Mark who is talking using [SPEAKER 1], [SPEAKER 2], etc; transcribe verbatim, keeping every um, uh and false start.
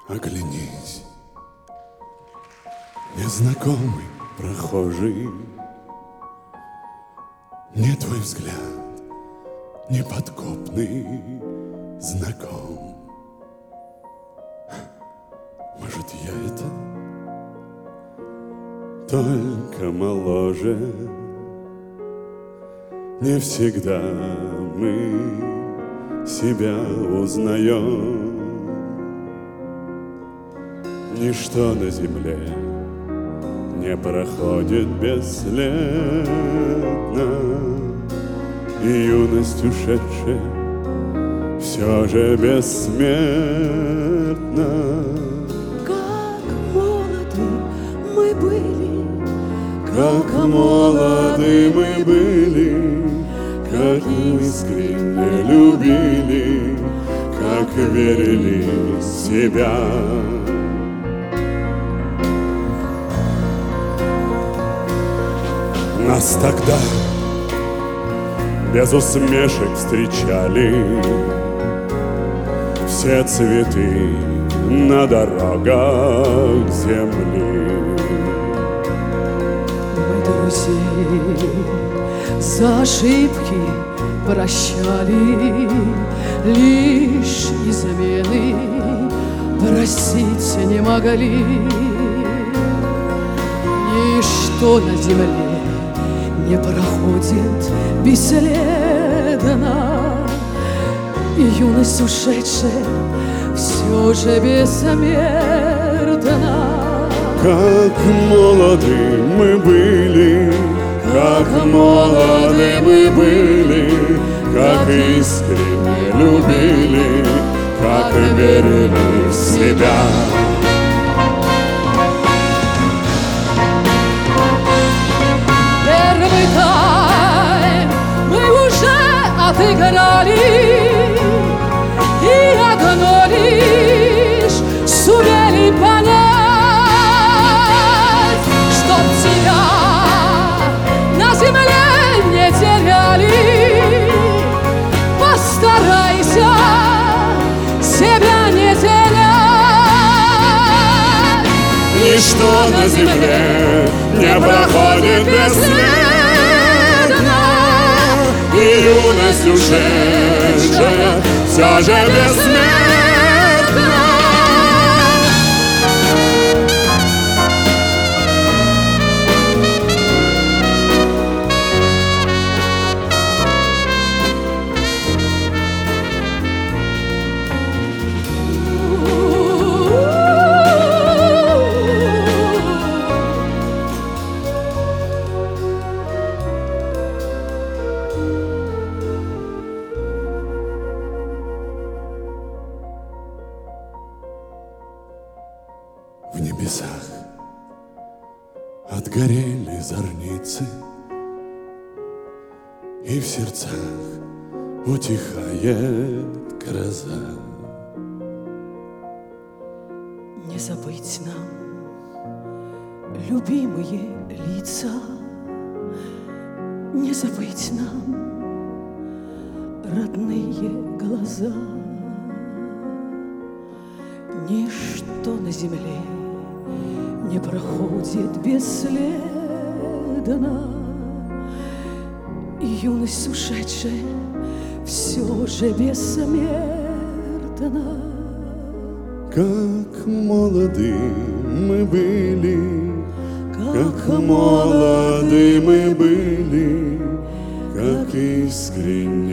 [SPEAKER 1] Оглянись, незнакомый прохожий, мне твой взгляд неподкупный знаком. Может, я это только моложе? Не всегда мы себя узнаем. Ничто на земле не проходит бесследно, и юность ушедшая все же бессмертна.
[SPEAKER 2] Как молоды мы были,
[SPEAKER 1] как молоды мы были, как искренне любили, как верили в себя. Нас тогда без усмешек встречали все цветы на дорогах земли.
[SPEAKER 2] мы друзей за ошибки прощали, лишь измены простить не могли. Ничто на земле не проходит бесследно, и юность ушедшая все же бессмертна.
[SPEAKER 1] Как молоды мы были, как молоды мы были, как искренне любили, как верили в себя.
[SPEAKER 2] Отыграли, и одно лишь сумели понять, чтоб тебя на земле не теряли. Постарайся себя не терять.
[SPEAKER 1] Ничто на земле не проходит бесследно, и юность ушедшая все же бессмертна. В небесах отгорели зорницы, и в сердцах утихает гроза.
[SPEAKER 2] Не забыть нам любимые лица, не забыть нам родные глаза. Ничто на земле не проходит бесследно, и юность ушедшая все же бессмертна.
[SPEAKER 1] Как молоды мы были, как молоды мы были, как искренне